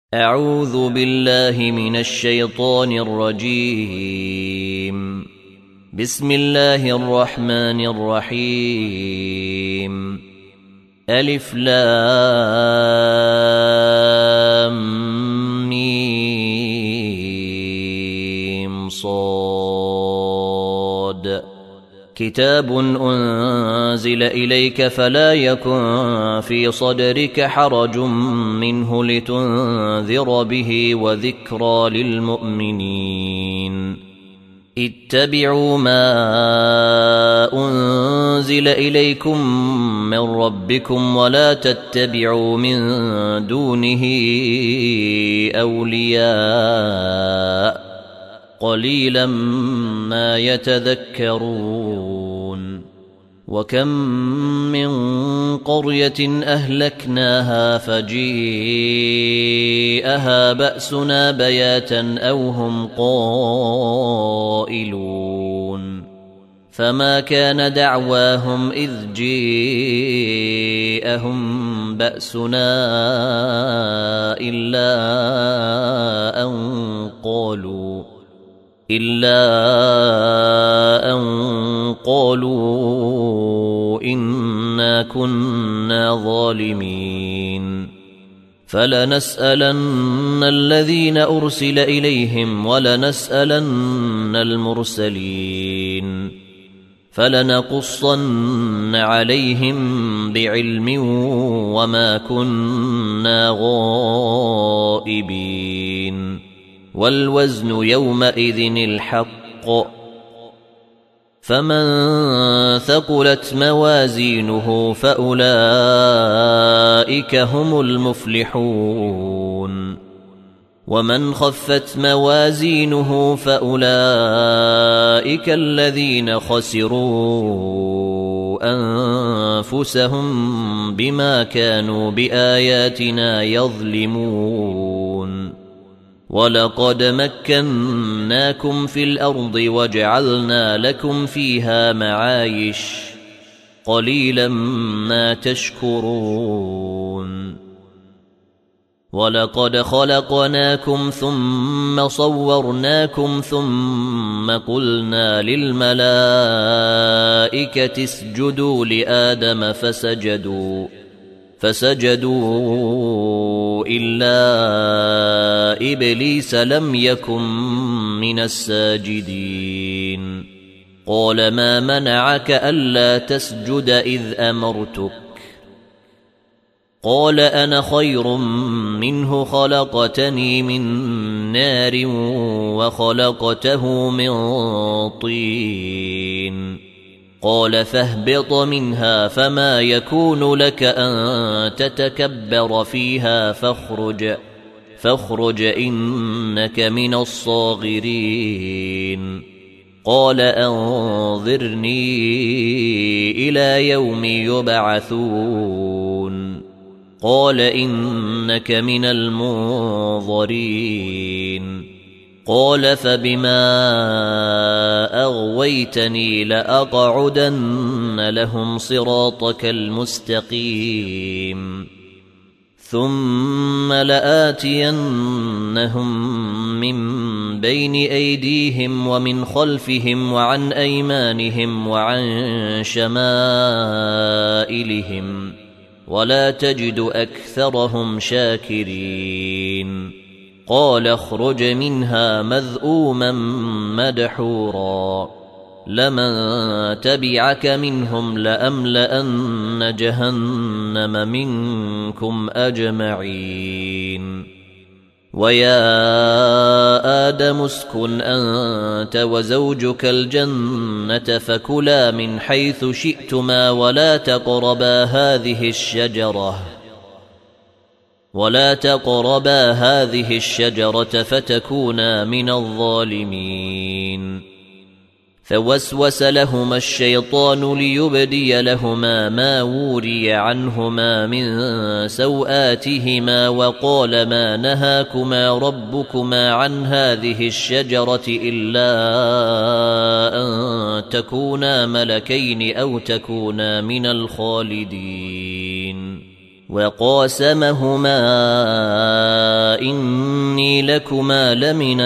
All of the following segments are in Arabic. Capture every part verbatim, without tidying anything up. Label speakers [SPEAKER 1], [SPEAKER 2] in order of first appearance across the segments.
[SPEAKER 1] أعوذ بالله من الشيطان الرجيم. بسم الله الرحمن الرحيم. ألف لام ميم صاد. كتاب أنزل إليك فلا يكن في صدرك حرج منه لتنذر به وذكرى للمؤمنين. اتبعوا ما أنزل إليكم من ربكم ولا تتبعوا من دونه أولياء قليلا ما يتذكرون. وكم من قرية أهلكناها فجيءها بأسنا بياتا أو هم قائلون. فما كان دعواهم إذ جيءهم بأسنا إلا أن قالوا إلا أن قالوا إنا كنا ظالمين. فلنسألن الذين أرسل إليهم ولنسألن المرسلين فلنقصن عليهم بعلم وما كنا غائبين. والوزن يومئذ الحق فمن ثقلت موازينه فأولئك هم المفلحون. ومن خفت موازينه فأولئك الذين خسروا أنفسهم بما كانوا بآياتنا يظلمون. ولقد مكناكم في الأرض وجعلنا لكم فيها معايش قليلا ما تشكرون. ولقد خلقناكم ثم صورناكم ثم قلنا للملائكة اسجدوا لآدم فسجدوا فسجدوا إلا إبليس لم يكن من الساجدين. قال ما منعك ألا تسجد إذ أمرتك؟ قال أنا خير منه خلقتني من نار وخلقته من طين. قال فاهبط منها فما يكون لك أن تتكبر فيها فاخرج فاخرج إنك من الصاغرين. قال أنظرني إلى يوم يبعثون. قال إنك من المنظرين. قال فبما أغويتني لأقعدن لهم صراطك المستقيم ثم لآتينهم من بين أيديهم ومن خلفهم وعن أيمانهم وعن شمائلهم ولا تجد أكثرهم شاكرين. قال اخرج منها مذءوما مدحورا لمن تبعك منهم لأملأن جهنم منكم أجمعين. ويا آدم اسكن أنت وزوجك الجنة فكلا من حيث شئتما ولا تقربا هذه الشجرة ولا تقربا هذه الشجرة فتكونا من الظالمين. فوسوس لهما الشيطان ليبدي لهما ما وري عنهما من سوآتهما وقال ما نهاكما ربكما عن هذه الشجرة إلا أن تكونا ملكين أو تكونا من الخالدين. وقاسمهما إني لكما لمن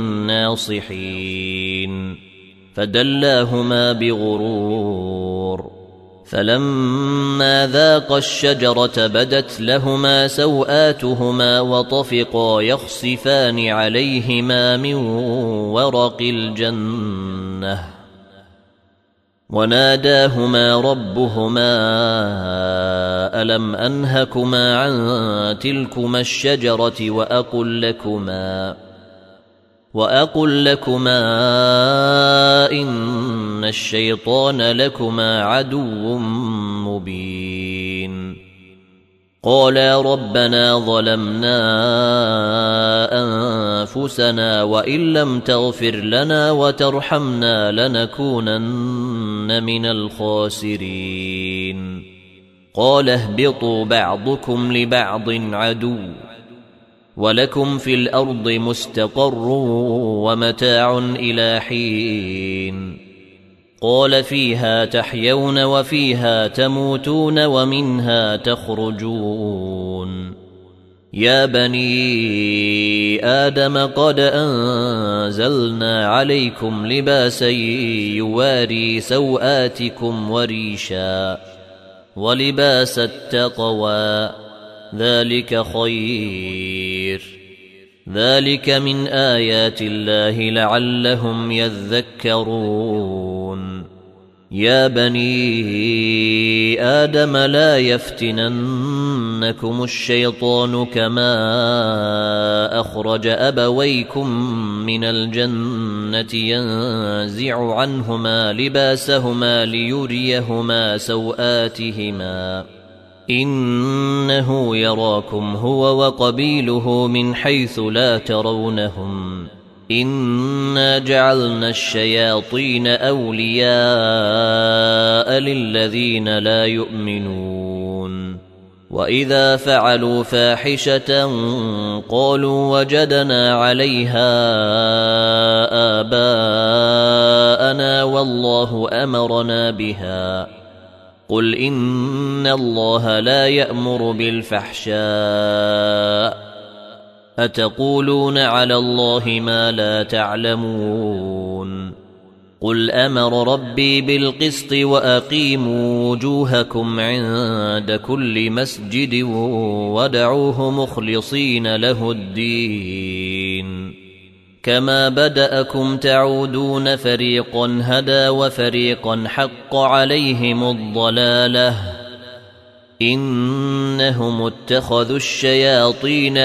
[SPEAKER 1] الناصحين فدلاهما بغرور فلما ذاقا الشجرة بدت لهما سوآتهما وطفقا يخصفان عليهما من ورق الجنة وناداهما ربهما ألم أنهكما عن تلكما الشجرة وأقل لكما وأقل لكما إن الشيطان لكما عدو مبين قالا ربنا ظلمنا أنفسنا وإن لم تغفر لنا وترحمنا لنكونن من الخاسرين قال اهبطوا بعضكم لبعض عدو ولكم في الأرض مستقر ومتاع إلى حين قال فيها تحيون وفيها تموتون ومنها تخرجون يا بني آدم قد أنزلنا عليكم لباسا يواري سوآتكم وريشا ولباس التقوى ذلك خير ذلك من آيات الله لعلهم يذكرون يا بني آدم لا يفتننكم الشيطان كما أخرج أبويكم من الجنة ينزع عنهما لباسهما ليريهما سوآتهما إنه يراكم هو وقبيله من حيث لا ترونهم إنا جعلنا الشياطين أولياء للذين لا يؤمنون وإذا فعلوا فاحشة قالوا وجدنا عليها آباءنا والله أمرنا بها قل إن الله لا يأمر بالفحشاء أتقولون على الله ما لا تعلمون قل أمر ربي بالقسط وأقيموا وجوهكم عند كل مسجد ودعوه مخلصين له الدين كما بدأكم تعودون فريقا هدى وفريقا حق عليهم الضلالة إنهم اتخذوا الشياطين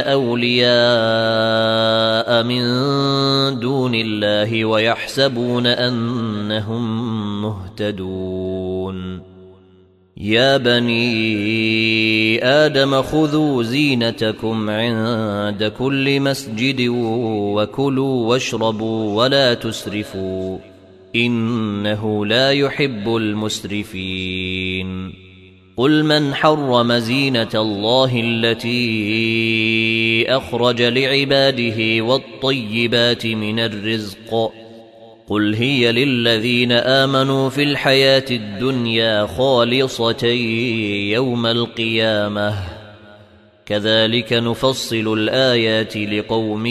[SPEAKER 1] أولياء من دون الله ويحسبون أنهم مهتدون يا بني آدم خذوا زينتكم عند كل مسجد وكلوا واشربوا ولا تسرفوا إنه لا يحب المسرفين قل من حرم زينة الله التي أخرج لعباده والطيبات من الرزق قل هي للذين آمنوا في الحياة الدنيا خالصة يوم القيامة كذلك نفصل الآيات لقوم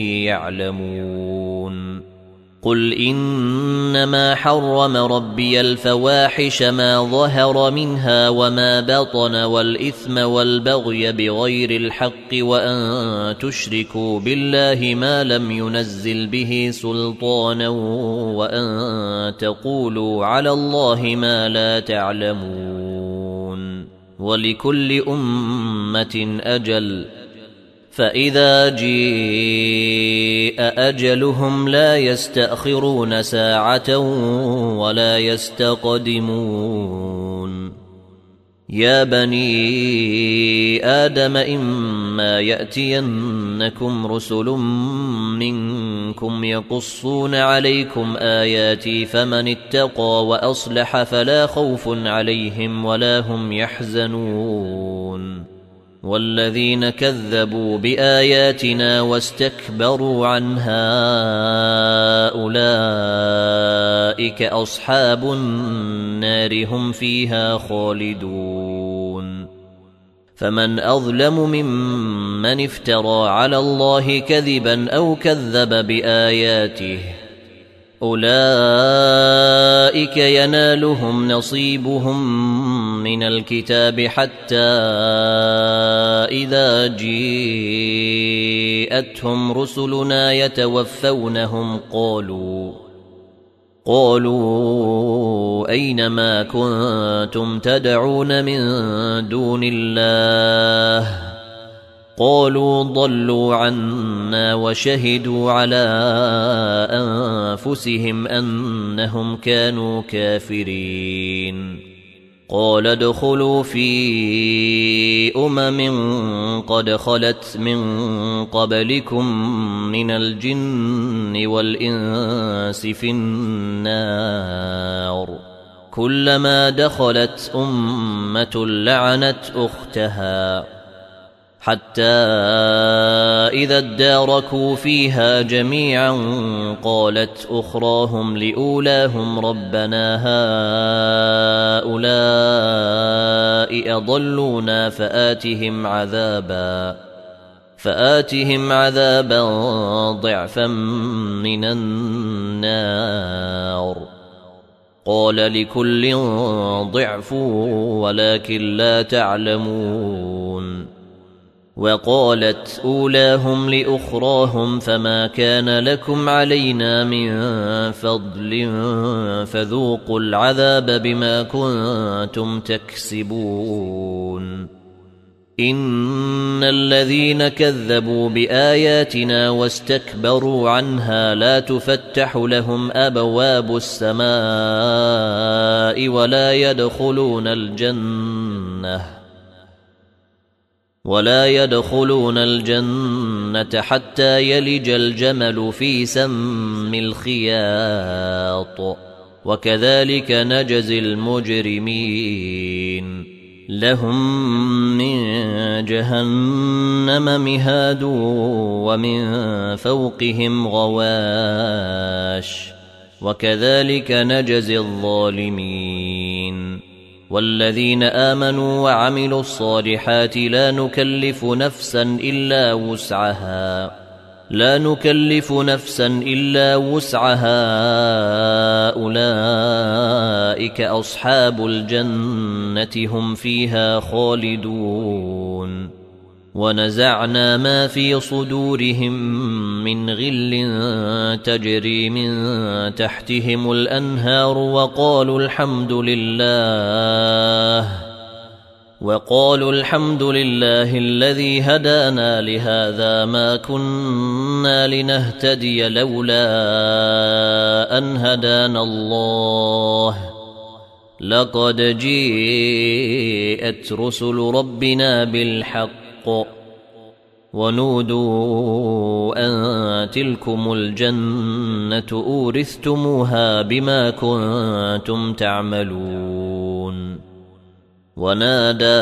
[SPEAKER 1] يعلمون قل إنما حرم ربي الفواحش ما ظهر منها وما بطن والإثم والبغي بغير الحق وأن تشركوا بالله ما لم ينزل به سلطانا وأن تقولوا على الله ما لا تعلمون ولكل أمة أجل فإذا جيء أجلهم لا يستأخرون ساعة ولا يستقدمون يا بني آدم إما يأتينكم رسل منكم يقصون عليكم آياتي فمن اتقى وأصلح فلا خوف عليهم ولا هم يحزنون والذين كذبوا بآياتنا واستكبروا عنها أولئك أصحاب النار هم فيها خالدون فمن أظلم ممن افترى على الله كذبا أو كذب بآياته أولئك ينالهم نصيبهم من الكتاب حتى إذا جيءتهم رسلنا يتوفونهم قالوا قالوا أين ما كنتم تدعون من دون الله قالوا ضلوا عنا وشهدوا على أنفسهم أنهم كانوا كافرين قال ادخلوا في أمم قد خلت من قبلكم من الجن والإنس في النار كلما دخلت أمة لعنت أختها حتى إذا اداركوا فيها جميعا قالت أخراهم لأولاهم ربنا هؤلاء أضلونا فآتهم عذابا فآتهم عذابا ضعفا من النار قال لكل ضعف ولكن لا تعلمون وقالت أولاهم لأخراهم فما كان لكم علينا من فضل فذوقوا العذاب بما كنتم تكسبون إن الذين كذبوا بآياتنا واستكبروا عنها لا تفتح لهم أبواب السماء ولا يدخلون الجنة ولا يدخلون الجنة حتى يلج الجمل في سم الخياط وكذلك نجزي المجرمين لهم من جهنم مهاد ومن فوقهم غواش وكذلك نجزي الظالمين والذين آمنوا وعملوا الصالحات لا نكلف نفسا إلا وسعها لا نكلف نفسا إلا وسعها أولئك أصحاب الجنة هم فيها خالدون ونزعنا ما في صدورهم من غل تجري من تحتهم الأنهار وقالوا الحمد لله وقالوا الحمد لله الذي هدانا لهذا ما كنا لنهتدي لولا أن هدانا الله لقد جيءت رسل ربنا بالحق ونودوا أن تلكم الجنة أورثتموها بما كنتم تعملون ونادى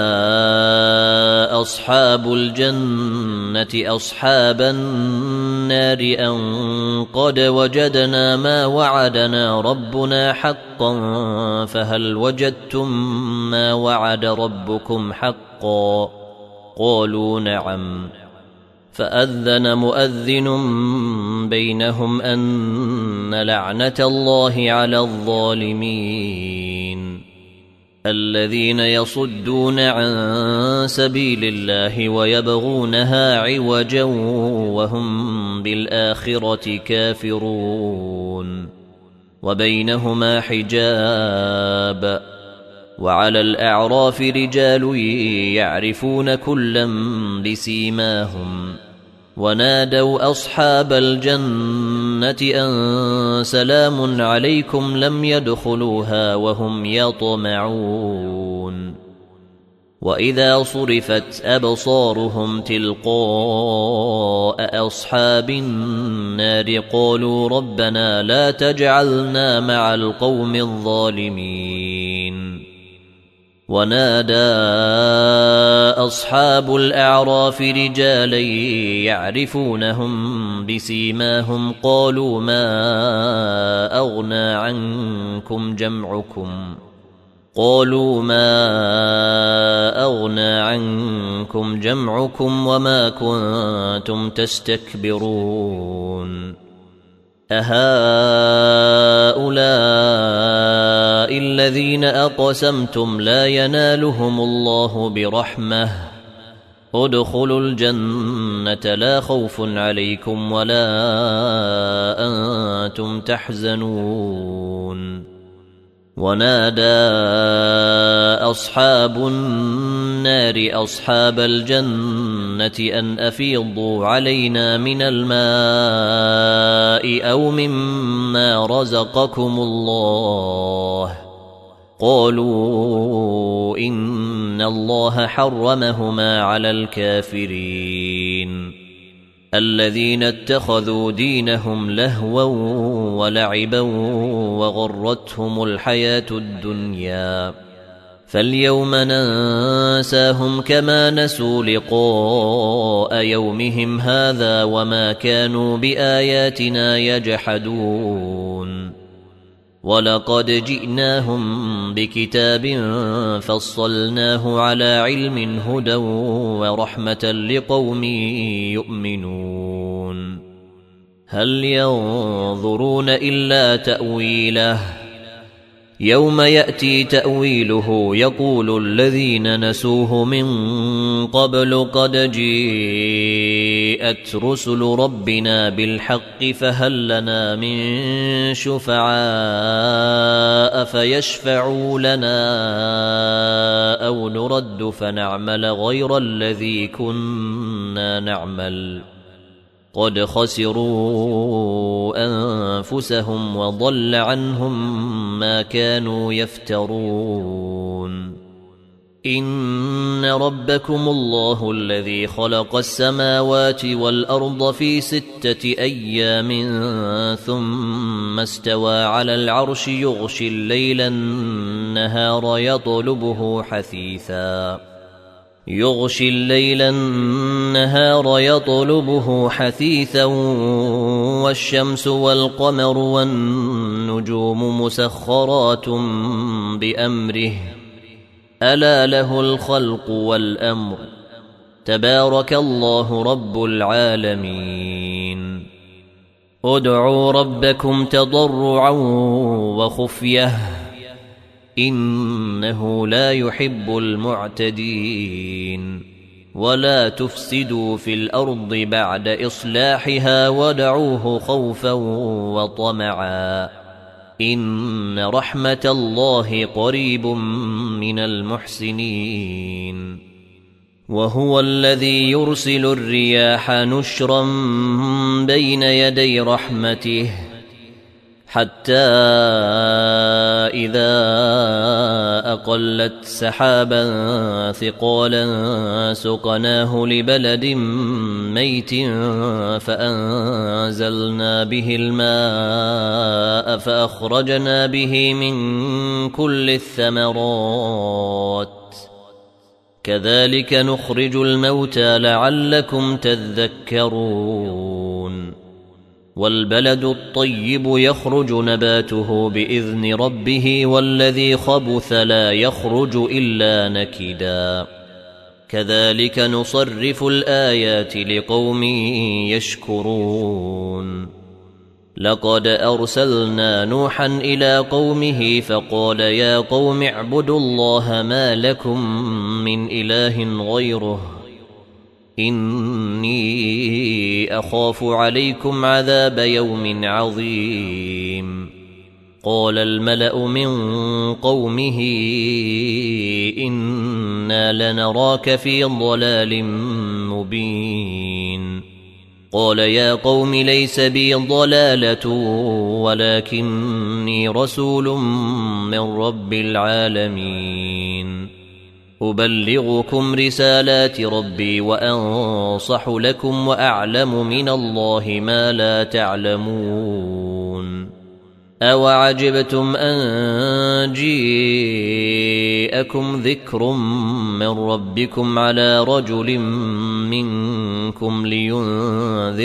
[SPEAKER 1] أصحاب الجنة أصحاب النار أن قد وجدنا ما وعدنا ربنا حقا فهل وجدتم ما وعد ربكم حقا قالوا نعم فأذن مؤذن بينهم أن لعنة الله على الظالمين الذين يصدون عن سبيل الله ويبغونها عوجا وهم بالآخرة كافرون وبينهما حجاب وعلى الأعراف رجال يعرفون كلا بسيماهم ونادوا أصحاب الجنة أن سلام عليكم لم يدخلوها وهم يطمعون وإذا صرفت أبصارهم تلقاء أصحاب النار قالوا ربنا لا تجعلنا مع القوم الظالمين ونادى أصحاب الأعراف رجالا يعرفونهم بسيماهم قالوا ما أغنى عنكم جمعكم قالوا ما أغنى عنكم جمعكم وما كنتم تستكبرون أهؤلاء الذين أقسمتم لا ينالهم الله برحمة ادخلوا الجنة لا خوف عليكم ولا أنتم تحزنون ونادى أصحاب النار أصحاب الجنة أن أفيضوا علينا من الماء أو مما رزقكم الله قالوا إن الله حرمهما على الكافرين الذين اتخذوا دينهم لهوا ولعبا وغرتهم الحياة الدنيا فاليوم ننساهم كما نسوا لقاء يومهم هذا وما كانوا بآياتنا يجحدون ولقد جئناهم بكتاب فصلناه على علم هدى ورحمة لقوم يؤمنون هل ينظرون إلا تأويله يوم يأتي تأويله يقول الذين نسوه من قبل قد جاءت رسل ربنا بالحق فهل لنا من شفعاء فيشفعوا لنا أو نرد فنعمل غير الذي كنا نعمل قد خسروا أنفسهم وضل عنهم ما كانوا يفترون إن ربكم الله الذي خلق السماوات والأرض في ستة أيام ثم استوى على العرش يغشي الليل النهار يطلبه حثيثا يغشي الليل النهار يطلبه حثيثا والشمس والقمر والنجوم مسخرات بأمره ألا له الخلق والأمر تبارك الله رب العالمين ادعوا ربكم تضرعا وخفية إنه لا يحب المعتدين ولا تفسدوا في الأرض بعد إصلاحها ودعوه خوفا وطمعا إن رحمة الله قريب من المحسنين وهو الذي يرسل الرياح نشرا بين يدي رحمته حتى إذا أقلت سحابا ثقالا سقناه لبلد ميت فأنزلنا به الماء فأخرجنا به من كل الثمرات كذلك نخرج الموتى لعلكم تذكرون والبلد الطيب يخرج نباته بإذن ربه والذي خبث لا يخرج إلا نكدا كذلك نصرف الآيات لقوم يشكرون لقد أرسلنا نوحا إلى قومه فقال يا قوم اعبدوا الله ما لكم من إله غيره إني أخاف عليكم عذاب يوم عظيم قال الملأ من قومه إنا لنراك في ضلال مبين قال يا قوم ليس بي ضلالة ولكني رسول من رب العالمين أبلغكم رسالات ربي وأنصح لكم وأعلم من الله ما لا تعلمون أوعجبتم أن جاءكم ذكر من ربكم على رجل منكم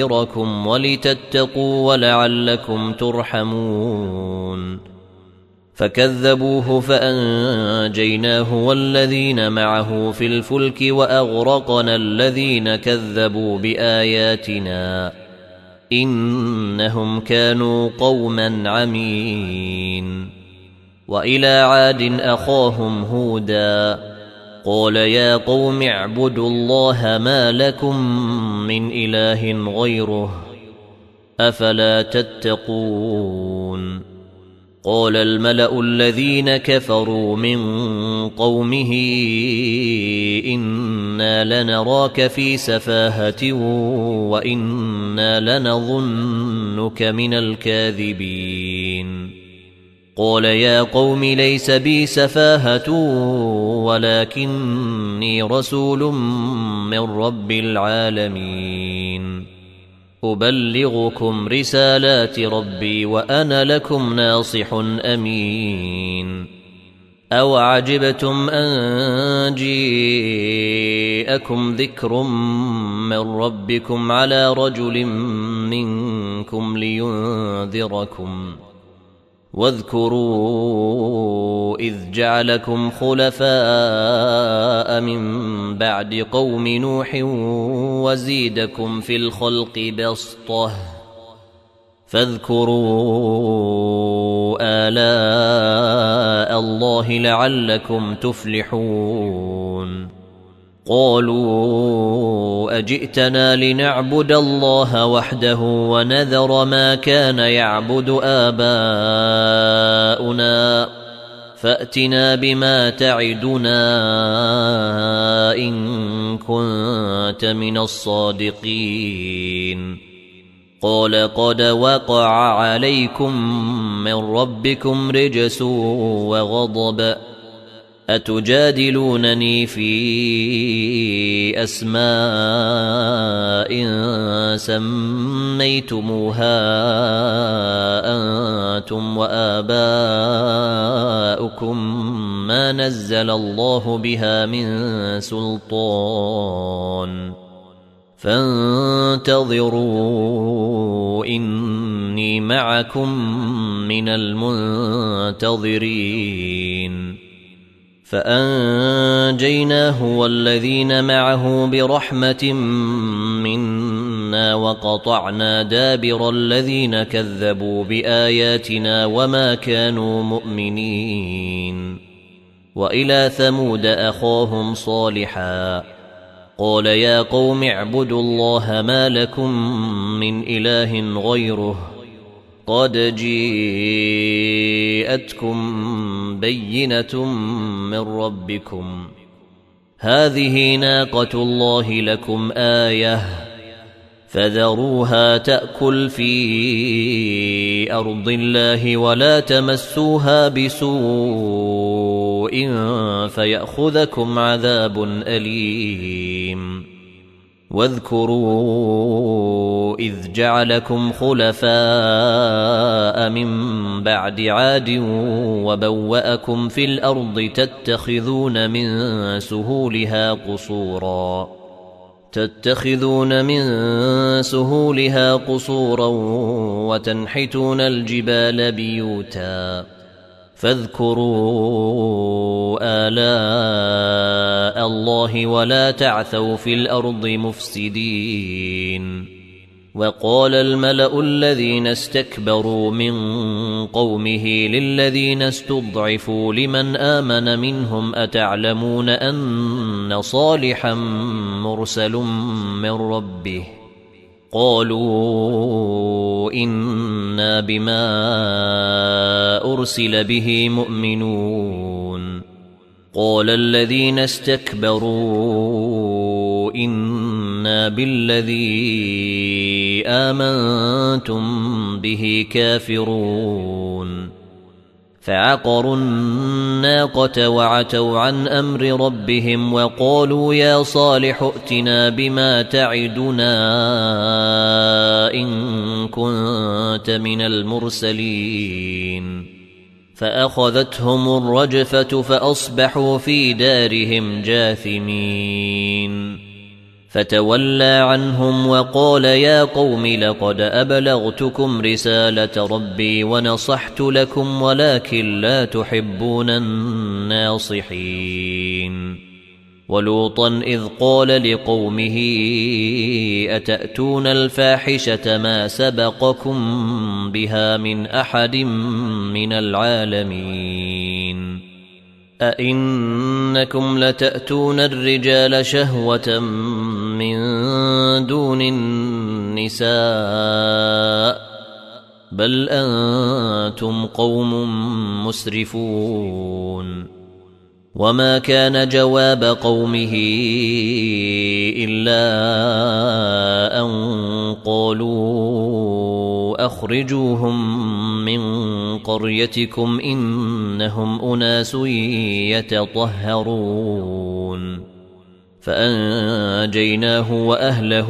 [SPEAKER 1] لينذركم ولتتقوا ولعلكم ترحمون فكذبوه فأنجيناه والذين معه في الفلك وأغرقنا الذين كذبوا بآياتنا إنهم كانوا قوما عمين. وإلى عاد أخاهم هودا قال يا قوم اعبدوا الله ما لكم من إله غيره أفلا تتقون. قال الملأ الذين كفروا من قومه إنا لنراك في سفاهة وإنا لنظنك من الكاذبين. قال يا قوم ليس بي سفاهة ولكني رسول من رب العالمين أبلغكم رسالات ربي وأنا لكم ناصح أمين. أو عجبتم أن جيءكم ذكر من ربكم على رجل منكم لينذركم واذكروا إذ جعلكم خلفاء من بعد قوم نوح وزيدكم في الخلق بسطة فاذكروا آلاء الله لعلكم تفلحون. قالوا أجئتنا لنعبد الله وحده ونذر ما كان يعبد آباؤنا فأتنا بما تعدنا إن كنت من الصادقين. قال قد وقع عليكم من ربكم رجس وغضب أتجادلونني في أسماء سميتموها أنتم وآباؤكم ما نزل الله بها من سلطان فانتظروا إني معكم من المنتظرين. فأنجيناه والذين معه برحمة منا وقطعنا دابر الذين كذبوا بآياتنا وما كانوا مؤمنين. وإلى ثمود أخاهم صالحا قال يا قوم اعبدوا الله ما لكم من إله غيره قد جيءتكم بينة من ربكم هذه ناقة الله لكم آية فذروها تأكل في أرض الله ولا تمسوها بسوء فيأخذكم عذاب أليم. واذكروا إذ جعلكم خلفاء من بعد عاد وبوأكم في الأرض تتخذون من سهولها قصورا تتخذون من سهولها قصورا وتنحتون الجبال بيوتا فاذكروا آلاء الله ولا تعثوا في الأرض مفسدين. وقال الملأ الذين استكبروا من قومه للذين استضعفوا لمن آمن منهم أتعلمون أن صالحا مرسل من ربه قالوا إنا بما أرسل به مؤمنون. قال الذين استكبروا إنا بالذي آمنتم به كافرون فعقروا الناقة وعتوا عن أمر ربهم وقالوا يا صالح ائتنا بما تعدنا إن كنت من المرسلين. فأخذتهم الرجفة فأصبحوا في دارهم جاثمين. فتولى عنهم وقال يا قوم لقد أبلغتكم رسالة ربي ونصحت لكم ولكن لا تحبون الناصحين. ولوطا إذ قال لقومه أتأتون الفاحشة ما سبقكم بها من أحد من العالمين أئنكم لتأتون الرجال شهوة من دون النساء بل أنتم قوم مسرفون. وما كان جواب قومه إلا أن قالوا أخرجوهم من قريتكم إنهم أناس يتطهرون. فأنجيناه وأهله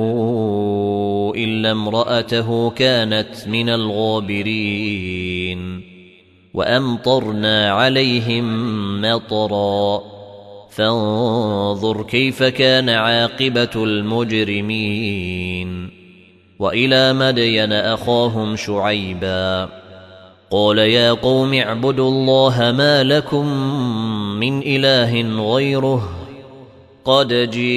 [SPEAKER 1] إلا امرأته كانت من الغابرين. وأمطرنا عليهم مطرا فانظر كيف كان عاقبة المجرمين. وإلى مدين أخاهم شعيبا قال يا قوم اعبدوا الله ما لكم من إله غيره قد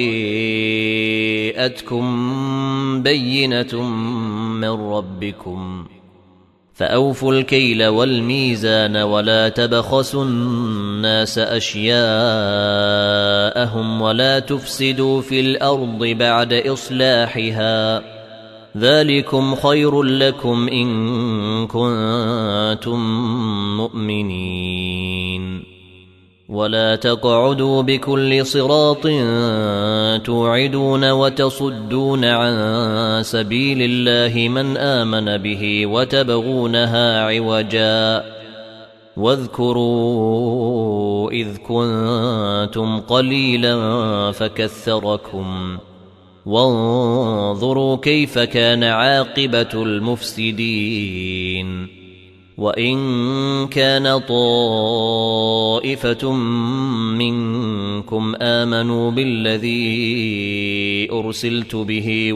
[SPEAKER 1] جاءتكم بينة من ربكم فأوفوا الكيل والميزان ولا تبخسوا الناس أشياءهم ولا تفسدوا في الأرض بعد إصلاحها ذلكم خير لكم إن كنتم مؤمنين. ولا تقعدوا بكل صراط توعدون وتصدون عن سبيل الله من آمن به وتبغونها عوجا واذكروا إذ كنتم قليلا فكثركم وانظروا كيف كان عاقبة المفسدين. وإن كان طائفة منكم آمنوا بالذي أرسلت به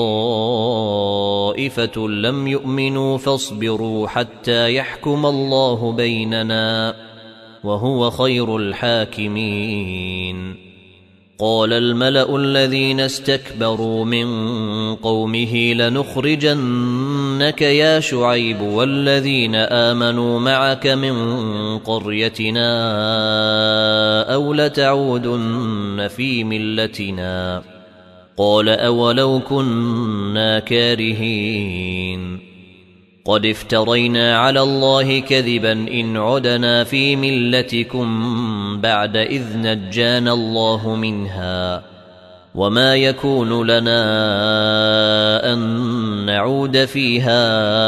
[SPEAKER 1] وطائفة لم يؤمنوا فاصبروا حتى يحكم الله بيننا وهو خير الحاكمين. قال الملأ الذين استكبروا من قومه لنخرجنك يا شعيب والذين آمنوا معك من قريتنا أو لتعودن في ملتنا قال أولو كنا كارهين قد افترينا على الله كذبا إن عدنا في ملتكم بعد إذ نجانا الله منها وما يكون لنا أن نعود فيها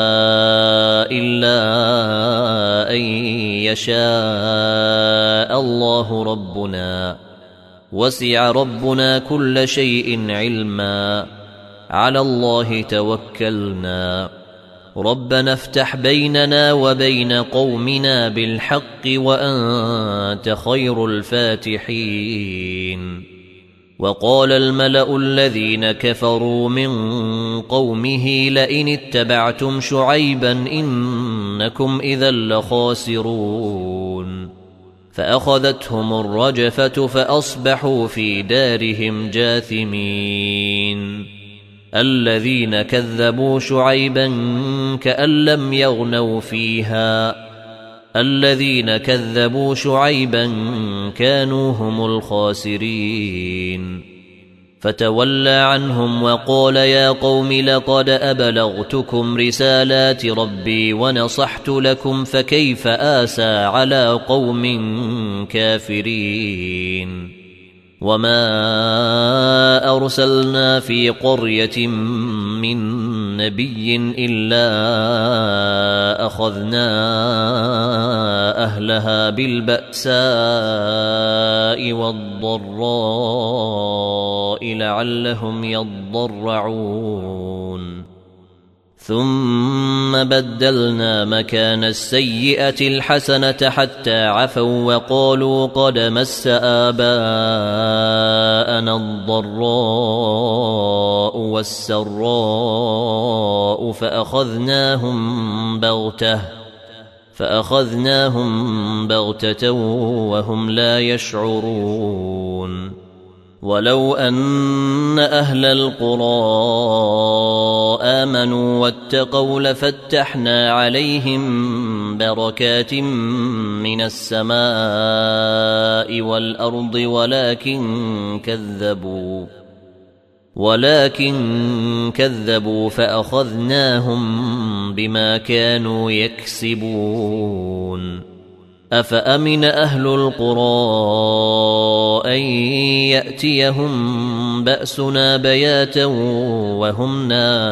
[SPEAKER 1] إلا أن يشاء الله ربنا وسع ربنا كل شيء علما على الله توكلنا ربنا افتح بيننا وبين قومنا بالحق وأنت خير الفاتحين. وقال الملأ الذين كفروا من قومه لئن اتبعتم شعيبا إنكم إذا لخاسرون. فأخذتهم الرجفة فأصبحوا في دارهم جاثمين. الذين كذبوا شعيبا كأن لم يغنوا فيها الذين كذبوا شعيبا كانوا هم الخاسرين. فتولى عنهم وقال يا قوم لقد أبلغتكم رسالات ربي ونصحت لكم فكيف آسى على قوم كافرين. وما أرسلنا في قرية من نبي إلا أخذنا أهلها بالبأساء والضراء لعلهم يضرعون ثم بدلنا مكان السيئة الحسنة حتى عفوا وقالوا قد مس آباءنا مسنا الضراء والسراء فأخذناهم بغتة فأخذناهم بغتة وهم لا يشعرون ولو أن أهل القرى آمنوا واتقوا لفتحنا عليهم بركات من السماء والأرض ولكن كذبوا ولكن كذبوا فأخذناهم بما كانوا يكسبون أفأمن أهل القرى أن يأتيهم بأسنا بياتا وهم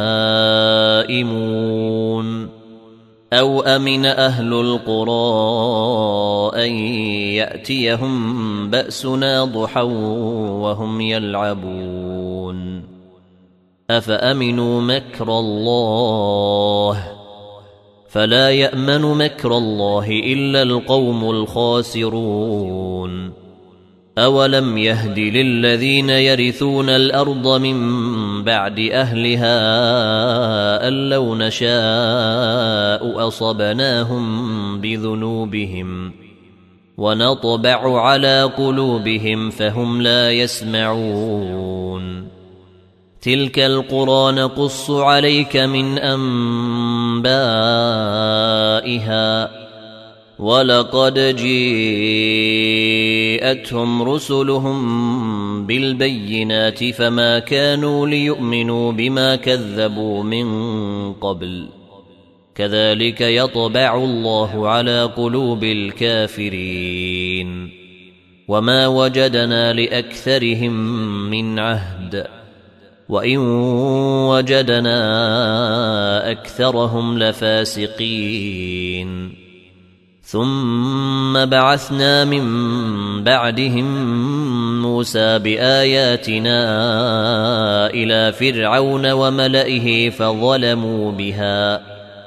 [SPEAKER 1] نائمون أو أمن أهل القرى أن يأتيهم بأسنا ضحى وهم يلعبون أفأمنوا مكر الله فلا يأمن مكر الله إلا القوم الخاسرون أولم يهد للذين يرثون الأرض من بعد أهلها أن لو نشاء أصبناهم بذنوبهم ونطبع على قلوبهم فهم لا يسمعون تلك القرى نقص عليك من أنبائها ولقد جيءتهم رسلهم بالبينات فما كانوا ليؤمنوا بما كذبوا من قبل كذلك يطبع الله على قلوب الكافرين وما وجدنا لأكثرهم من عهد وإن وجدنا أكثرهم لفاسقين ثم بعثنا من بعدهم موسى بآياتنا إلى فرعون وملئه فظلموا بها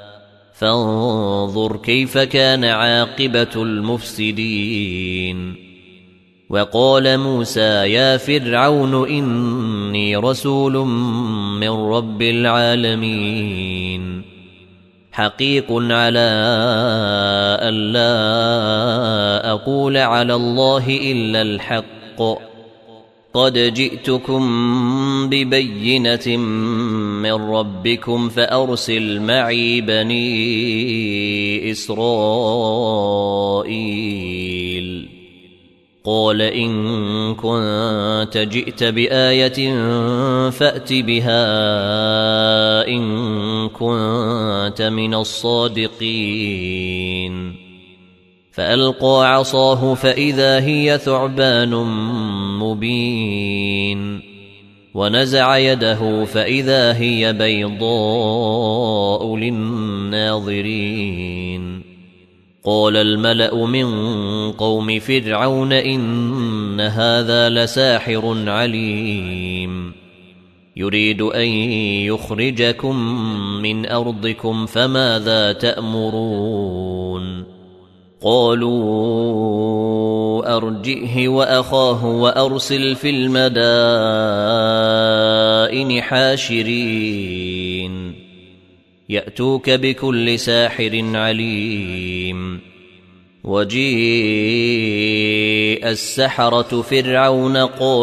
[SPEAKER 1] فانظر كيف كان عاقبة المفسدين وقال موسى يا فرعون إني رسول من رب العالمين حقيق على ألا أقول على الله إلا الحق قد جئتكم ببينة من ربكم فأرسل معي بني إسرائيل قال إن كنت جئت بآية فأت بها إن كنت من الصادقين فألقى عصاه فإذا هي ثعبان مبين ونزع يده فإذا هي بيضاء للناظرين قال الملأ من قوم فرعون إن هذا لساحر عليم يريد أن يخرجكم من أرضكم فماذا تأمرون قالوا أرجئه وأخاه وأرسل في المدائن حاشرين يأتوك بكل ساحر عليم وجيء السحرة فرعون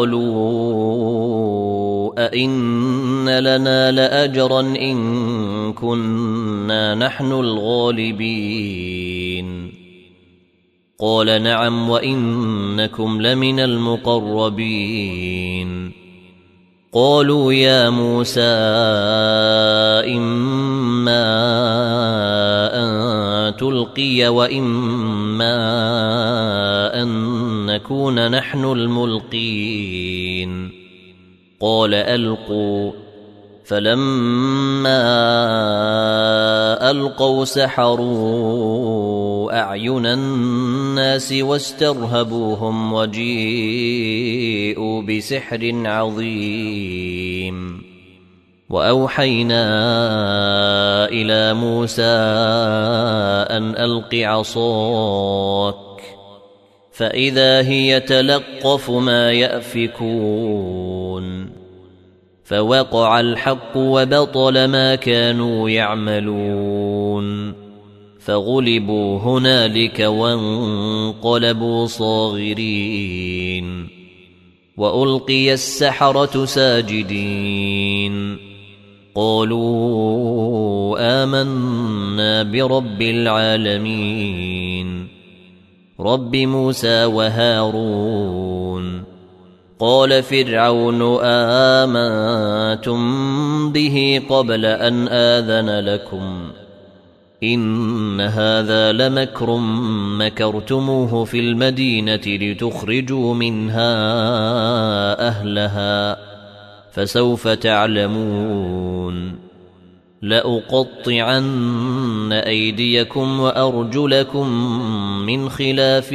[SPEAKER 1] قالوا أئن لنا لأجرا إن كنا نحن الغالبين قال نعم وإنكم لمن المقربين قالوا يا موسى إما أن تلقي وإما أن نكون نحن الملقين قال ألقوا فلما ألقوا سحروا أعين الناس واسترهبوهم وجيءوا بسحر عظيم وأوحينا إلى موسى أن ألق عصاك فإذا هي تلقف ما يأفكون فوقع الحق وبطل ما كانوا يعملون فغلبوا هنالك وانقلبوا صاغرين وألقي السحرة ساجدين قالوا آمنا برب العالمين رب موسى وهارون قال فرعون آمنتم به قبل أن آذن لكم إن هذا لمكر مكرتموه في المدينة لتخرجوا منها أهلها فسوف تعلمون لأقطعن أيديكم وأرجلكم من خلاف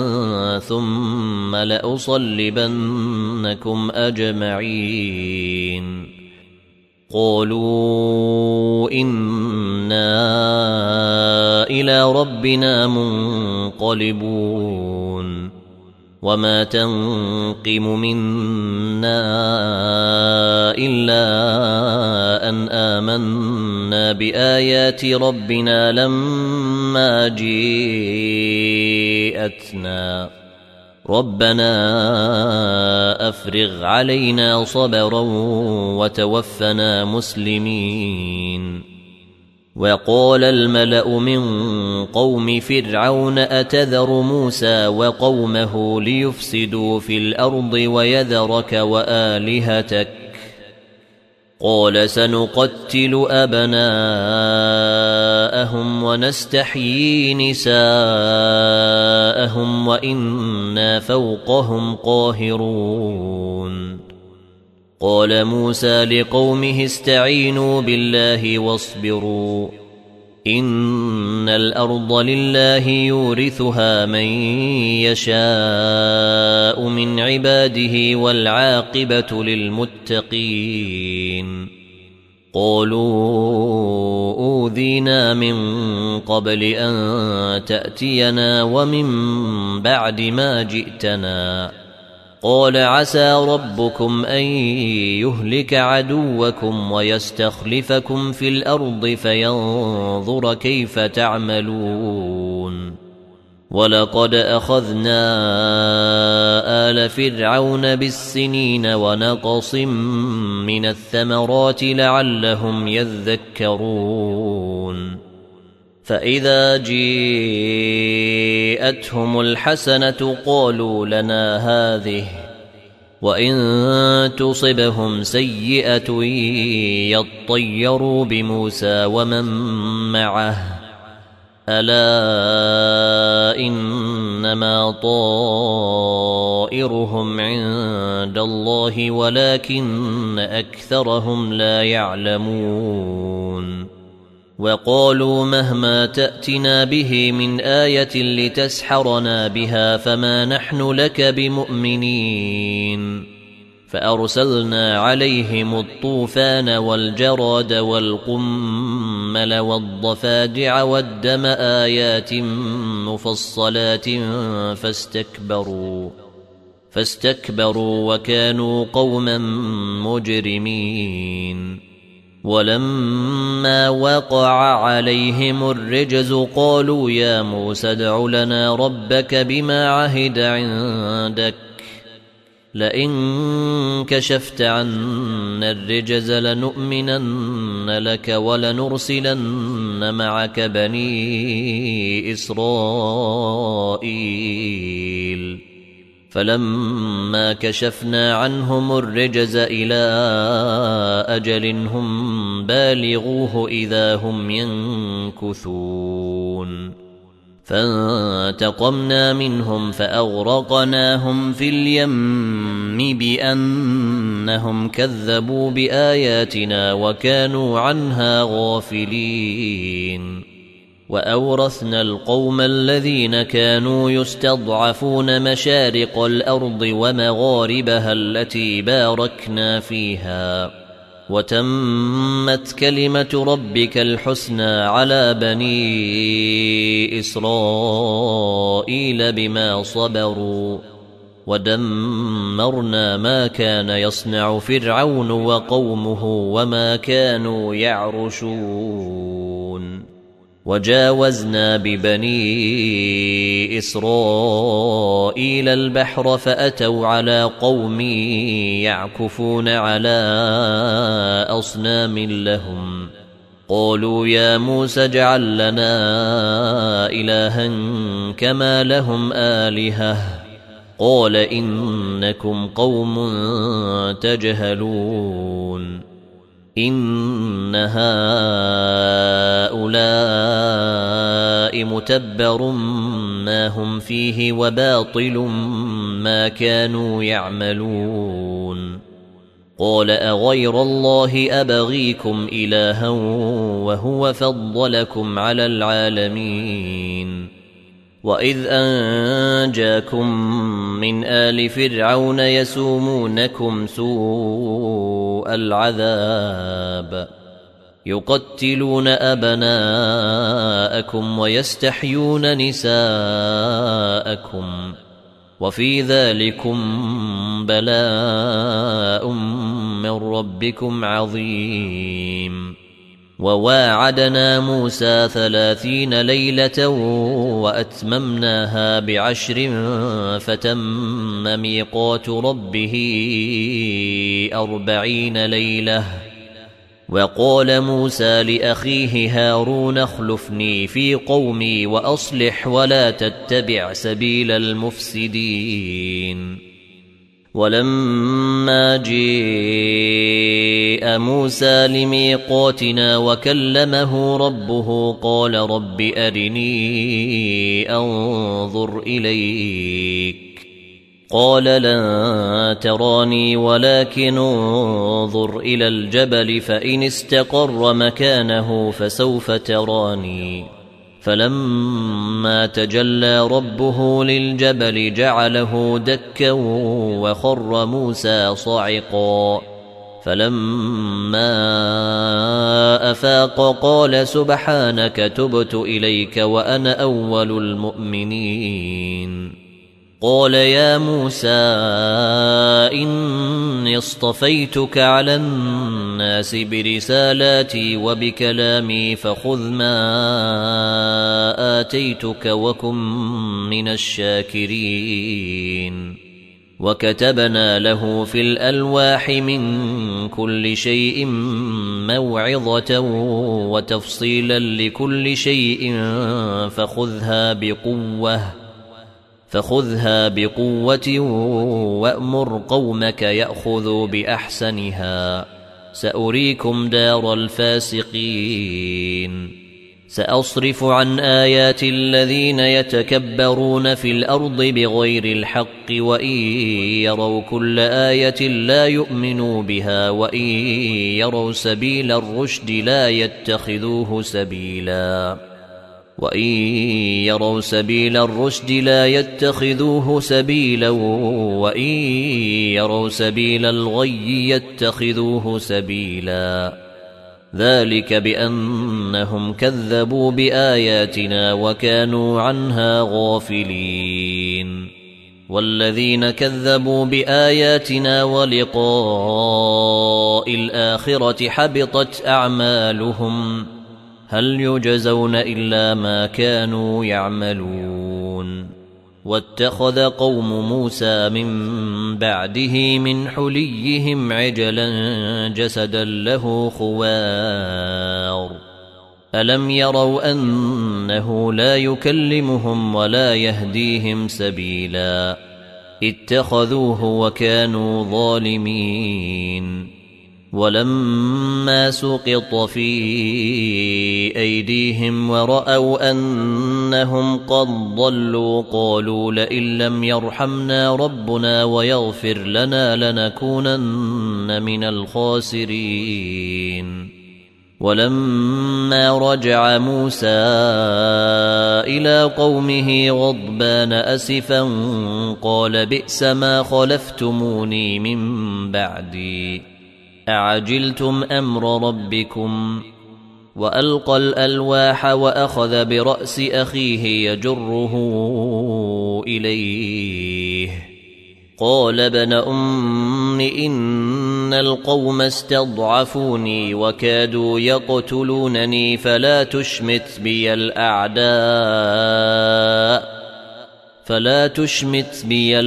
[SPEAKER 1] ثم لأصلبنكم أجمعين قالوا إنا إلى ربنا منقلبون وما تنقم منا إلا أن آمنا بآيات ربنا لما جاءتنا ربنا أفرغ علينا صبرا وتوفنا مسلمين وقال الملأ من قوم فرعون أتذر موسى وقومه ليفسدوا في الأرض ويذرك وآلهتك قال سنقتل أبناءهم ونستحيي نساءهم وإنا فوقهم قاهرون قال موسى لقومه استعينوا بالله واصبروا إن الأرض لله يورثها من يشاء من عباده والعاقبة للمتقين قالوا أوذينا من قبل أن تأتينا ومن بعد ما جئتنا قال عسى ربكم أن يهلك عدوكم ويستخلفكم في الأرض فينظر كيف تعملون ولقد أخذنا آل فرعون بالسنين ونقص من الثمرات لعلهم يذكرون فإذا جاءتهم الحسنة قالوا لنا هذه وإن تصبهم سيئة يطيروا بموسى ومن معه ألا إنما طائرهم عند الله ولكن أكثرهم لا يعلمون وقالوا مهما تأتنا به من آية لتسحرنا بها فما نحن لك بمؤمنين فأرسلنا عليهم الطوفان والجراد والقمل والضفادع والدم آيات مفصلات فاستكبروا فاستكبروا وكانوا قوما مجرمين ولما وقع عليهم الرجز قالوا يا موسى ادع لنا ربك بما عهد عندك لئن كشفت عنا الرجز لنؤمنن لك ولنرسلن معك بني إسرائيل فلما كشفنا عنهم الرجز إلى أجل هم بالغوه إذا هم ينكثون فانتقمنا منهم فأغرقناهم في اليم بأنهم كذبوا بآياتنا وكانوا عنها غافلين وأورثنا القوم الذين كانوا يستضعفون مشارق الأرض ومغاربها التي باركنا فيها وتمت كلمة ربك الحسنى على بني إسرائيل بما صبروا ودمرنا ما كان يصنع فرعون وقومه وما كانوا يعرشون وجاوزنا ببني إسرائيل البحر فأتوا على قوم يعكفون على أصنام لهم قالوا يا موسى اجعل لنا إلها كما لهم آلهة قال إنكم قوم تجهلون إن هؤلاء متبر ما هم فيه وباطل ما كانوا يعملون قال أغير الله أبغيكم إلها وهو فضلكم على العالمين وإذ أنجاكم من آل فرعون يسومونكم سوء العذاب يقتلون أبناءكم ويستحيون نساءكم وفي ذلكم بلاء من ربكم عظيم وواعدنا موسى ثلاثين ليلة وأتممناها بعشر فتم ميقات ربه أربعين ليلة وقال موسى لأخيه هارون اخلفني في قومي وأصلح ولا تتبع سبيل المفسدين ولما جاء موسى لميقاتنا وكلمه ربه قال رب أرني أنظر إليك قال لن تراني ولكن انظر إلى الجبل فإن استقر مكانه فسوف تراني فلما تجلى ربه للجبل جعله دكا وخر موسى صعقا فلما أفاق قال سبحانك تبت إليك وأنا أول المؤمنين قال يا موسى إني اصطفيتك على الناس برسالاتي وبكلامي فخذ ما آتيتك وكن من الشاكرين وكتبنا له في الألواح من كل شيء موعظة وتفصيلا لكل شيء فخذها بقوة فخذها بقوة وأمر قومك يأخذوا بأحسنها سأريكم دار الفاسقين سأصرف عن آيات الذين يتكبرون في الأرض بغير الحق وإن يروا كل آية لا يؤمنوا بها وإن يروا سبيل الرشد لا يتخذوه سبيلا وإن يروا سبيل الرشد لا يتخذوه سبيلا وإن يروا سبيل الغي يتخذوه سبيلا ذلك بأنهم كذبوا بآياتنا وكانوا عنها غافلين والذين كذبوا بآياتنا ولقاء الآخرة حبطت أعمالهم هل يجزون إلا ما كانوا يعملون واتخذ قوم موسى من بعده من حليهم عجلا جسدا له خوار ألم يروا أنه لا يكلمهم ولا يهديهم سبيلا اتخذوه وكانوا ظالمين ولما سقط في أيديهم ورأوا أنهم قد ضلوا قالوا لئن لم يرحمنا ربنا ويغفر لنا لنكونن من الخاسرين ولما رجع موسى إلى قومه غضبان أسفا قال بئس ما خلفتموني من بعدي أعجلتم أمر ربكم؟ وألقى الألواح وأخذ برأس أخيه يجره إليه قال ابن أم إن القوم استضعفوني وكادوا يقتلونني فلا تشمت بي الأعداء فلا تشمت بي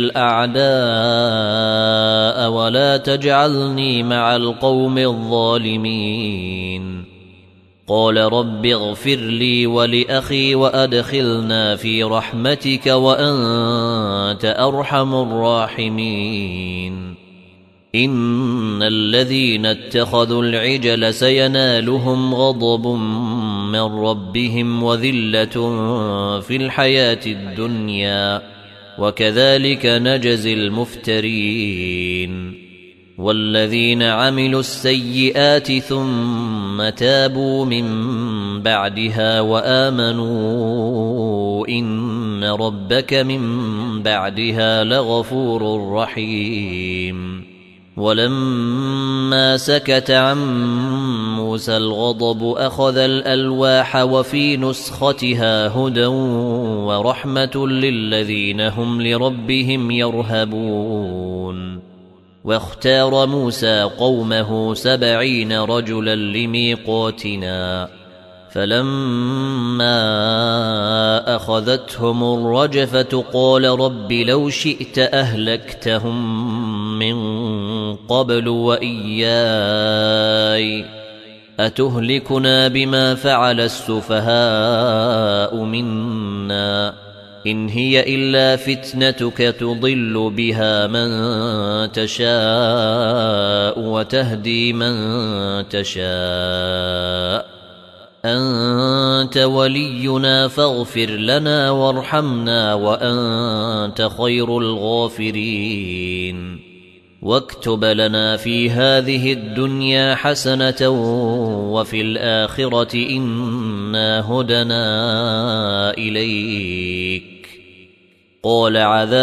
[SPEAKER 1] الأعداء ولا تجعلني مع القوم الظالمين. قال رب اغفر لي ولأخي وأدخلنا في رحمتك وأنت أرحم الراحمين. إن الذين اتخذوا العجل سينالهم غضب من ربهم وذلة في الحياة الدنيا وكذلك نجزي المفترين. والذين عملوا السيئات ثم تابوا من بعدها وآمنوا إن ربك من بعدها لغفور رحيم. ولما سكت عن موسى الغضب أخذ الألواح وفي نسختها هدى ورحمة للذين هم لربهم يرهبون. واختار موسى قومه سبعين رجلا لميقاتنا فلما أخذتهم الرجفة قال رب لو شئت أهلكتهم من قبل وإياي أتهلكنا بما فعل السفهاء منا إن هي إلا فتنتك تضل بها من تشاء وتهدي من تشاء أنت ولينا فاغفر لنا وارحمنا وأنت خير الغافرين. واكتب لنا في هذه الدنيا حسنة وفي الآخرة إنا هدنا إليك. قال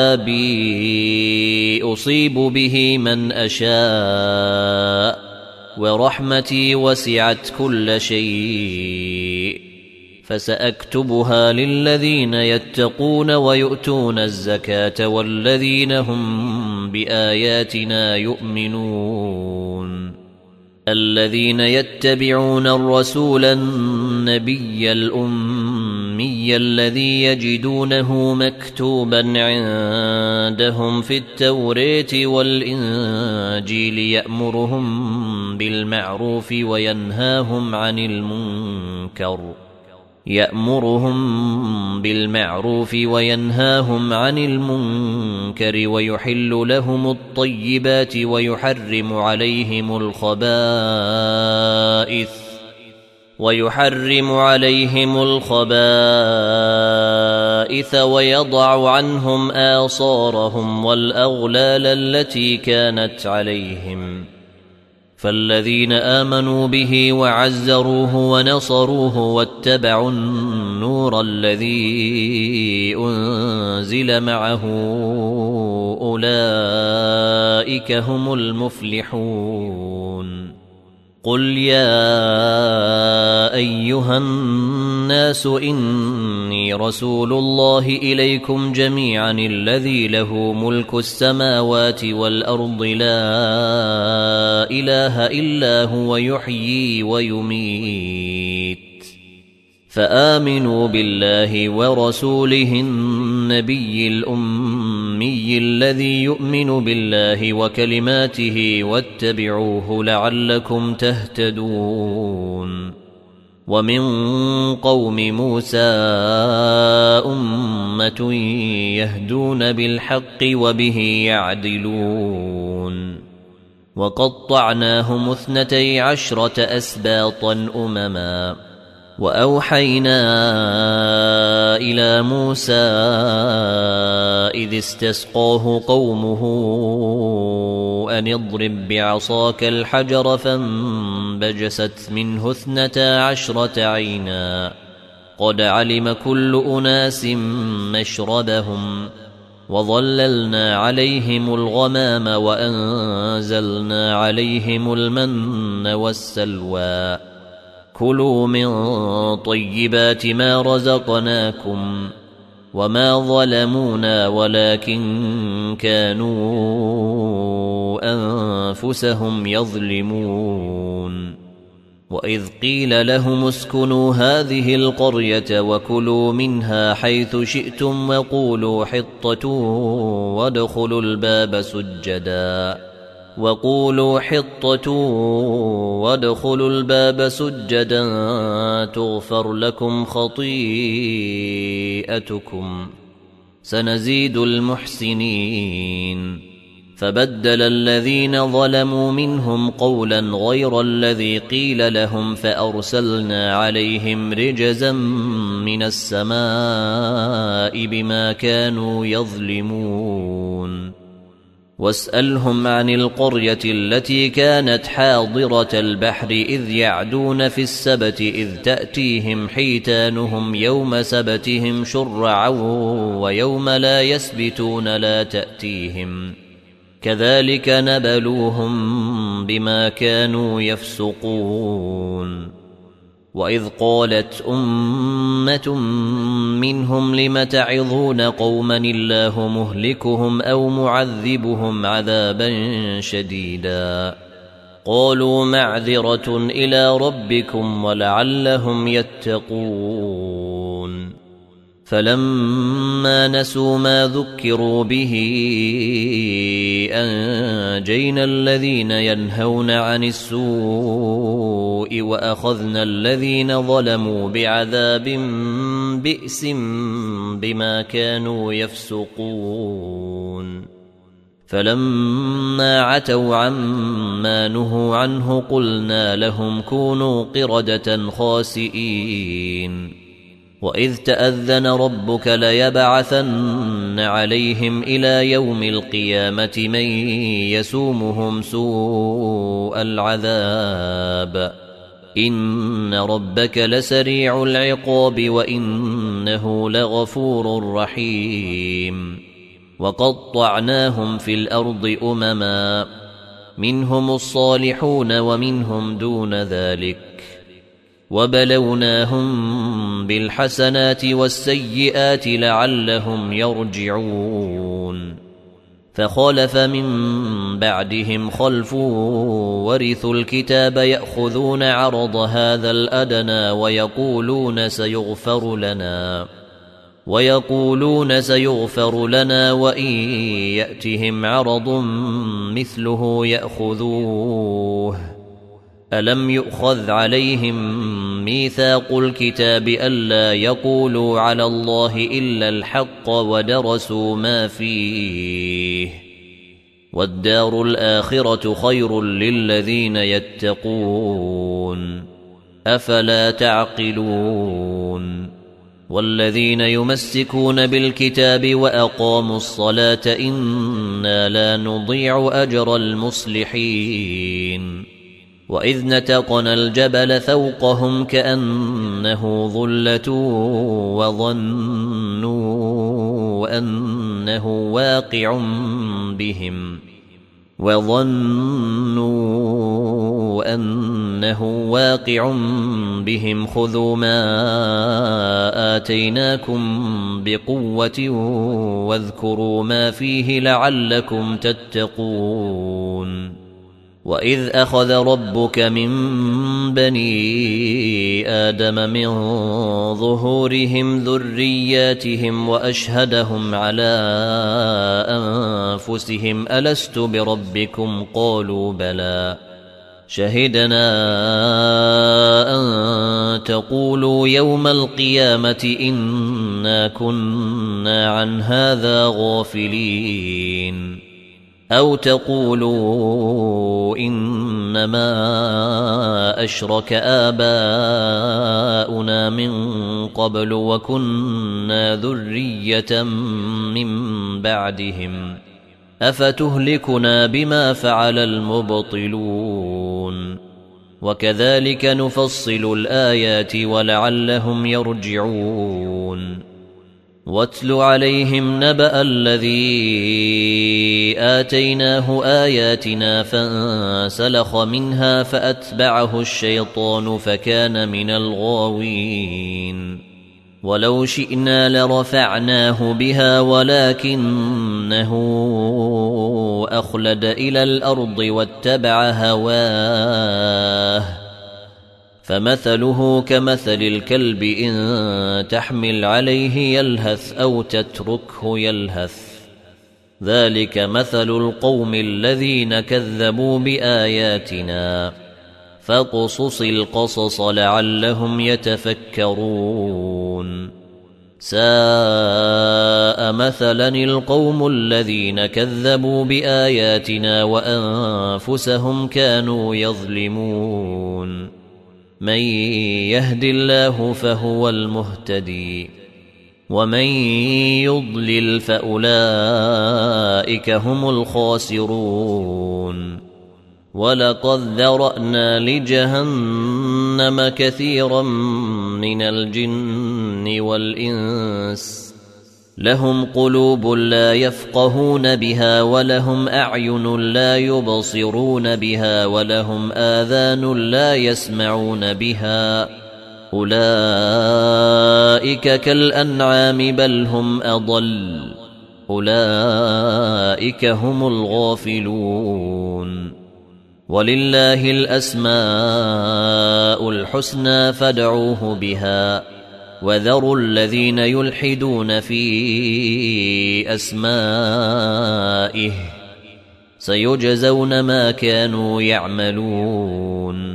[SPEAKER 1] عذابي أصيب به من أشاء ورحمتي وسعت كل شيء فسأكتبها للذين يتقون ويؤتون الزكاة والذين هم بآياتنا يؤمنون. الذين يتبعون الرسول النبي الأمي الذي يجدونه مكتوبا عندهم في التوراة والإنجيل يأمرهم بالمعروف وينهاهم عن المنكر يأمرهم بالمعروف وينهاهم عن المنكر ويحل لهم الطيبات ويحرم عليهم الخبائث ويحرم عليهم الخبائث ويضع عنهم آثارهم والأغلال التي كانت عليهم. فالذين آمنوا به وعزروه ونصروه واتبعوا النور الذي أنزل معه أولئك هم المفلحون. قل يا أيها الناس إني رسول الله إليكم جميعا الذي له ملك السماوات والأرض لا إله إلا هو يحيي ويميت فآمنوا بالله ورسوله النبي الأمي الذي يؤمن بالله وكلماته واتبعوه لعلكم تهتدون. ومن قوم موسى أمة يهدون بالحق وبه يعدلون. وقطعناهم اثنتي عشرة أسباطا أمما وأوحينا إلى موسى إذ استسقاه قومه أن اضرب بعصاك الحجر فانبجست منه اثنتا عشرة عينا قد علم كل أناس مشربهم وظللنا عليهم الغمام وأنزلنا عليهم المن والسلوى كلوا من طيبات ما رزقناكم وما ظلمونا ولكن كانوا أنفسهم يظلمون وإذ قيل لهم اسكنوا هذه القرية وكلوا منها حيث شئتم وقولوا حطة وادخلوا الباب سجدا وقولوا حطة وادخلوا الباب سجدا تغفر لكم خطيئتكم سنزيد المحسنين فبدل الذين ظلموا منهم قولا غير الذي قيل لهم فأرسلنا عليهم رجزا من السماء بما كانوا يظلمون واسألهم عن القرية التي كانت حاضرة البحر إذ يعدون في السبت إذ تأتيهم حيتانهم يوم سبتهم شرعا ويوم لا يسبتون لا تأتيهم كذلك نبلوهم بما كانوا يفسقون وإذ قالت أمة منهم لم تعظون قوما الله مهلكهم أو معذبهم عذابا شديدا قالوا معذرة إلى ربكم ولعلهم يتقون فلما نسوا ما ذكروا به أنجينا الذين ينهون عن السوء وأخذنا الذين ظلموا بعذاب بئس بما كانوا يفسقون فلما عتوا عما نهوا عنه قلنا لهم كونوا قردة خاسئين وإذ تأذن ربك ليبعثن عليهم إلى يوم القيامة من يسومهم سوء العذاب إن ربك لسريع العقاب وإنه لغفور رحيم وقطعناهم في الأرض أمما منهم الصالحون ومنهم دون ذلك وبلوناهم بالحسنات والسيئات لعلهم يرجعون فخلف من بعدهم خلف ورثوا الكتاب يأخذون عرض هذا الأدنى ويقولون سيغفر لنا ويقولون سيغفر لنا وإن يأتهم عرض مثله يأخذوه ألم يؤخذ عليهم ميثاق الكتاب ألا يقولوا على الله إلا الحق ودرسوا ما فيه والدار الآخرة خير للذين يتقون أفلا تعقلون والذين يمسكون بالكتاب وأقاموا الصلاة إنا لا نضيع أجر المصلحين وإذ نتقنا الجبل فوقهم كأنه ظلة وظنوا أنه واقع بهم وظنوا أنه واقع بهم خذوا ما آتيناكم بقوة واذكروا ما فيه لعلكم تتقون وإذ أخذ ربك من بني آدم من ظهورهم ذرياتهم وأشهدهم على أنفسهم ألست بربكم قالوا بلى شهدنا أن تقولوا يوم القيامة إنا كنا عن هذا غافلين أو تقولوا إنما أشرك آباؤنا من قبل وكنا ذرية من بعدهم أفتهلكنا بما فعل المبطلون وكذلك نفصل الآيات ولعلهم يرجعون واتل عليهم نبأ الذي آتيناه آياتنا فانسلخ منها فأتبعه الشيطان فكان من الغاوين ولو شئنا لرفعناه بها ولكنه أخلد إلى الأرض واتبع هواه فمثله كمثل الكلب إن تحمل عليه يلهث أو تتركه يلهث ذلك مثل القوم الذين كذبوا بآياتنا فاقصص القصص لعلهم يتفكرون ساء مثلا القوم الذين كذبوا بآياتنا وأنفسهم كانوا يظلمون من يهد الله فهو المهتدي ومن يضلل فأولئك هم الخاسرون ولقد ذرأنا لجهنم كثيرا من الجن والإنس لهم قلوب لا يفقهون بها ولهم أعين لا يبصرون بها ولهم آذان لا يسمعون بها أولئك كالأنعام بل هم أضل أولئك هم الغافلون ولله الأسماء الحسنى فادعوه بها وذروا الذين يلحدون في أسمائه سيجزون ما كانوا يعملون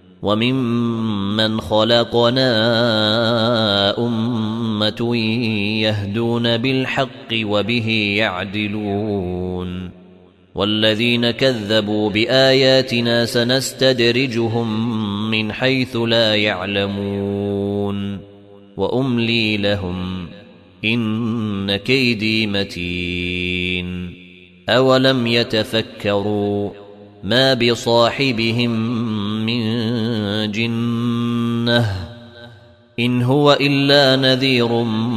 [SPEAKER 1] وممن خلقنا أمة يهدون بالحق وبه يعدلون والذين كذبوا بآياتنا سنستدرجهم من حيث لا يعلمون وأملي لهم إن كيدي متين أولم يتفكروا ما بصاحبهم من جنة إن هو إلا نذير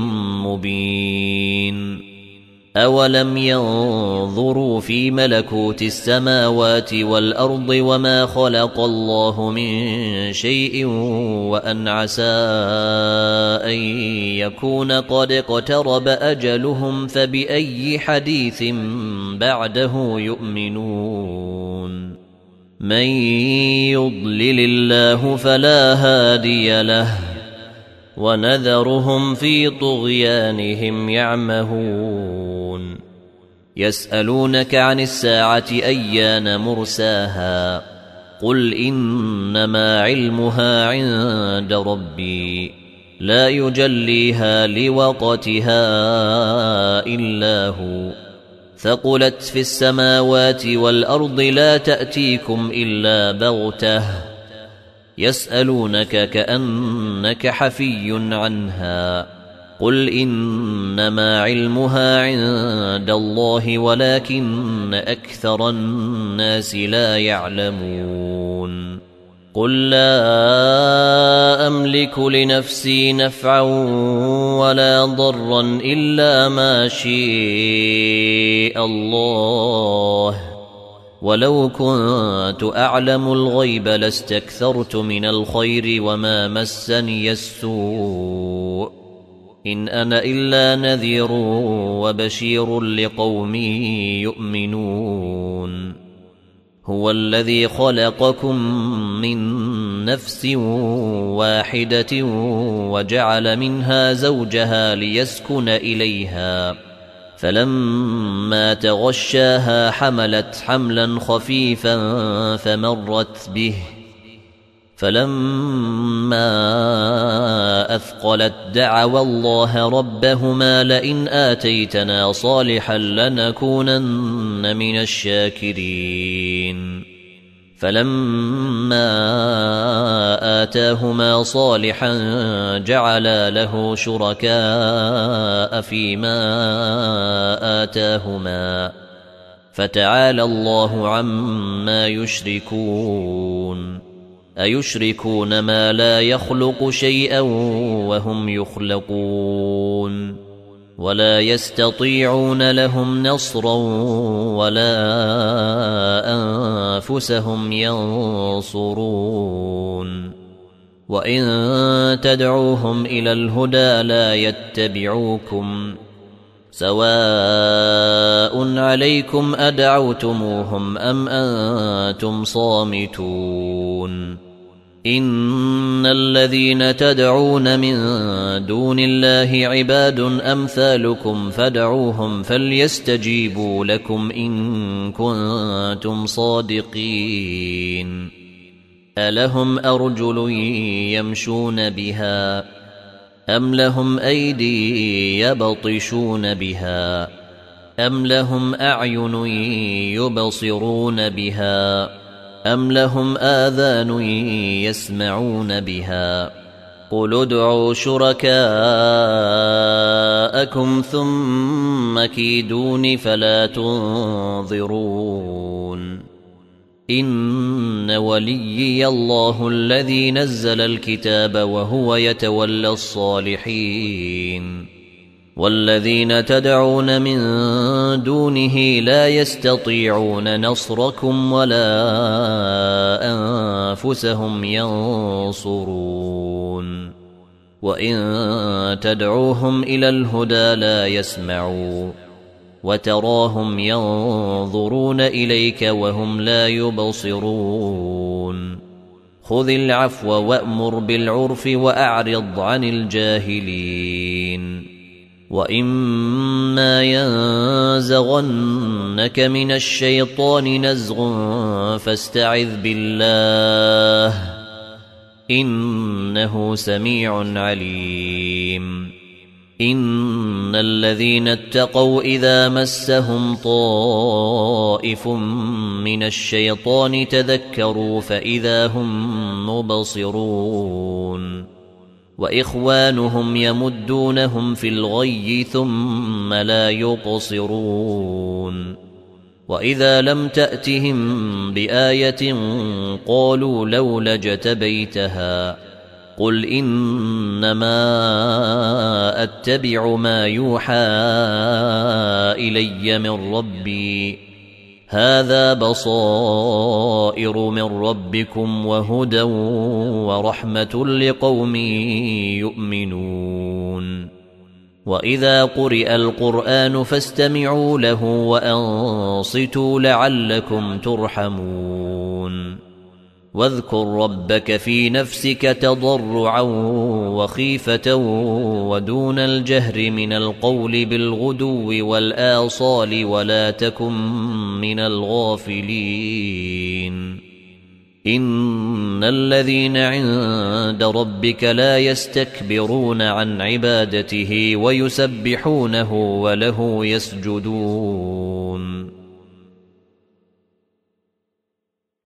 [SPEAKER 1] مبين أولم ينظروا في ملكوت السماوات والأرض وما خلق الله من شيء وأن عسى أن يكون قد اقترب أجلهم فبأي حديث بعده يؤمنون من يضلل الله فلا هادي له ونذرهم في طغيانهم يعمهون يسألونك عن الساعة أيان مرساها قل إنما علمها عند ربي لا يجليها لوقتها إلا هو ثقلت في السماوات والأرض لا تأتيكم إلا بغتة يسألونك كأنك حفي عنها قل إنما علمها عند الله ولكن أكثر الناس لا يعلمون قل لا أملك لنفسي نفعا ولا ضرا إلا ما شاء الله ولو كنت أعلم الغيب لاستكثرت من الخير وما مسني السوء إن أنا إلا نذير وبشير لقوم يؤمنون هو الذي خلقكم من نفس واحدة وجعل منها زوجها ليسكن إليها فلما تغشاها حملت حملا خفيفا فمرت به فلما أثقلت دعوا الله ربهما لئن آتيتنا صالحا لنكونن من الشاكرين فلما آتاهما صالحا جعلا له شركاء فيما آتاهما فتعالى الله عما يشركون أيشركون ما لا يخلق شيئا وهم يخلقون ولا يستطيعون لهم نصرا ولا أنفسهم ينصرون وإن تدعوهم إلى الهدى لا يتبعوكم سواء عليكم أدعوتموهم أم أنتم صامتون إن الذين تدعون من دون الله عباد أمثالكم فادعوهم فليستجيبوا لكم إن كنتم صادقين ألهم أرجل يمشون بها أم لهم أيدي يبطشون بها أم لهم أعين يبصرون بها أم لهم آذان يسمعون بها قل ادعوا شركاءكم ثم كيدون فلا تنظرون إن وليي الله الذي نزل الكتاب وهو يتولى الصالحين والذين تدعون من دونه لا يستطيعون نصركم ولا أنفسهم ينصرون وإن تدعوهم إلى الهدى لا يسمعوا وتراهم ينظرون إليك وهم لا يبصرون خذ العفو وأمر بالعرف وأعرض عن الجاهلين وإما ينزغنك من الشيطان نزغ فاستعذ بالله إنه سميع عليم إن الذين اتقوا إذا مسهم طائف من الشيطان تذكروا فإذا هم مبصرون وإخوانهم يمدونهم في الغي ثم لا يقصرون وإذا لم تأتهم بآية قالوا لولا اجتبيتها قل إنما أتبع ما يوحى إلي من ربي هذا بصائر من ربكم وهدى ورحمة لقوم يؤمنون وإذا قرئ القرآن فاستمعوا له وأنصتوا لعلكم ترحمون واذكر ربك في نفسك تضرعا وخيفة ودون الجهر من القول بالغدو والآصال ولا تكن من الغافلين إن الذين عند ربك لا يستكبرون عن عبادته ويسبحونه وله يسجدون